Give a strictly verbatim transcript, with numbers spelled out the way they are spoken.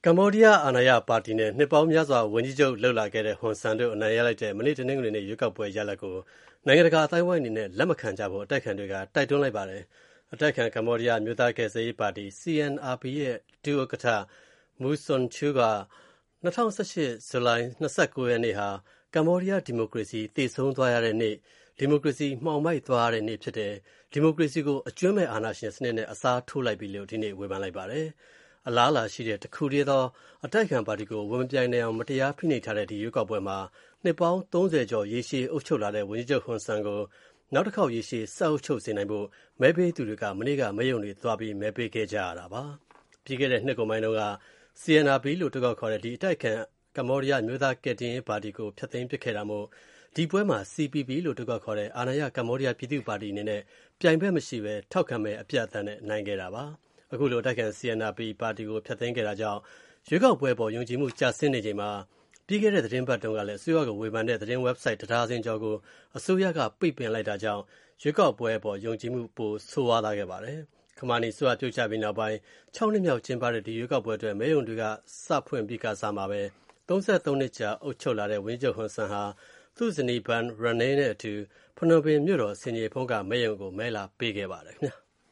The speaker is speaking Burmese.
ကမ္ဘောဒီးယားအာဏာရပါတီနဲ့နှစ်ပေါင်းများစွာဝန်ကြီးချုပ်လုပ်လာခဲ့တဲ့ဟွန်ဆန်တို့အနိုင်ရလိုက်တဲ့မနေ့တနင်္ဂနွေနေ့ရွေးကောက်ပွဲရလဒ်ကိုနိုင်ငံတကာအသိုင်းအဝိုင်းအနေနဲ့လက်မခံကြဖို့အတိုက်အခံတွေကတိုက်တွန်းလိုက်ပါတယ်။အတိုက်အခံကမ္ဘောဒီးယားအမျိုးသားကယ်ဆယ်ရေးပါတီ C N R P ရဲ့ဒုဥက္ကဋ္ဌ Mu Sochua က၂၀၁၈ ဇူလိုင်၂၉ ရက်နေ့ဟာကမ္ဘောဒီးယားဒီမိုကရေစီသေဆုံးသွားရတဲ့နေ့၊ဒီမိုကရေစီမှောင်မိုက်သွားရတဲ့နေ့ဖြစ်တယ်။ဒီမိုကရေစီကိုအကြွင်းမဲ့အာဏာရှင်စနစ်နဲ့အစားထိုးလိုက်ပြီလို့ဒီနေ့ဝေဖန်လိုက်ပါတယ်။အလားအလာရှိတဲ့တခုတည်းသောအတိုက်အခံပါတီကိုဝင်မပြိုင်နိုင်အောင်မတရားဖိနှိပ်ထားတဲ့ဒီရွေးကောက်ပွဲမှာနှစ်ပေါင်းသုံးဆယ်ကျော်ရေရှည်အုပ်ချုပ်လာတဲ့ဝန်ကြီးချုပ်ဟွန်ဆန်ကိုနောက်တစ်ခေါက်ရေရှည်ဆက်အုပ်ချုပ်စေနိုင်ဖို့မဲပေးသူတွေကမနေ့ကမဲရုံတွေသွားပြီးမဲပေးခဲ့ကြရတာပါ။ပြီးခဲ့တဲ့နှစ်ကုန်ပိုင်းတုန်းက C N R P လို့တွက်ခေါ်တဲ့ဒီအတိုက်အခံကမ္ဘောဒီးယားအမျိုးသားကယ်တင်ရေးပါတီကိုဖျက်သိမ်းပစ်ခဲ့တာမို့ဒီပွဲမှာ C P P လို့တွက်ခေါ်တဲ့အာဏာရကမ္ဘောဒီးယားပြည်သူ့ပါတီအနေနဲ့ပြိုင်ဘက်မရှိဘဲထောက်ခံမဲအပြတ်အသတ်နဲ့နိုင်ခဲ့တာပါ။အခုလိုအတိုက်အခံ C N R P ပါတီကိုဖျက်သိမ်းခဲ့တာကြောင့်ရွေးကောက်ပွဲပေါ်ယုံကြည်မှုကျဆင်းနေချိန်မှာပြီးခဲ့တဲ့သတင်းပတ်တုန်းကလည်းအစိုးရကိုဝေဖန်တဲ့သတင်း website တစ်ဒါဇင်ကျော်ကိုအစိုးရကပိတ်ပင်လိုက်တာကြောင့်ရွေးကောက်ပွဲပေါ်ယုံကြည်မှုပိုဆိုးဝါးလာခဲ့ပါတယ်။ခမာနီအစိုးရပြုတ်ကျပြီးနောက်ပိုင်း၆နှစ်မြောက်ကျင်းပတဲ့ဒီရွေးကောက်ပွဲအတွက်မဲရုံတွေကစဖွင့်ပြီးကစားမှာပဲသုံးသုံးနှစ်ကြာအုပ်ချုပ်လာတဲ့ဝန်ကြီးချုပ်ဟွန်ဆန်ဟာသူ့ဇနီးဘန်ရန်နေနဲ့အတူဖနွန်ပင်မြို့တော်ဆင်ခြေဖုံးကမဲရုံကိုမဲလာပေးခဲ့ပါတယ်ခင်ဗျာ